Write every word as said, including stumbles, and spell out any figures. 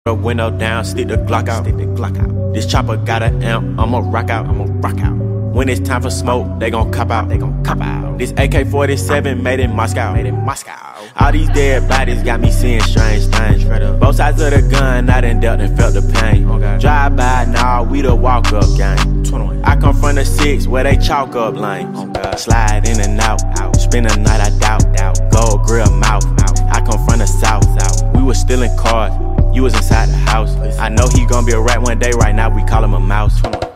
The window down, stick the Glock out. Stick the Glock out. This chopper got an amp, I'ma rock out. I'ma rock out. When it's time for smoke, they gon' cop out. They gon' cop out. This A K forty-seven made in Moscow. Made in Moscow. All these dead bodies got me seeing strange things. Both sides of the gun, I done dealt and felt the pain. Okay. Drive by, nah, we the walk up gang. I come from the six where they chalk up lanes. Okay. Slide in and out, out. Spend the night, I doubt, doubt. Gold grill mouth, mouth. I come from the south, south. We was stealing cars. You was inside the house. I know he gon' be a rat one day. Right now we call him a mouse.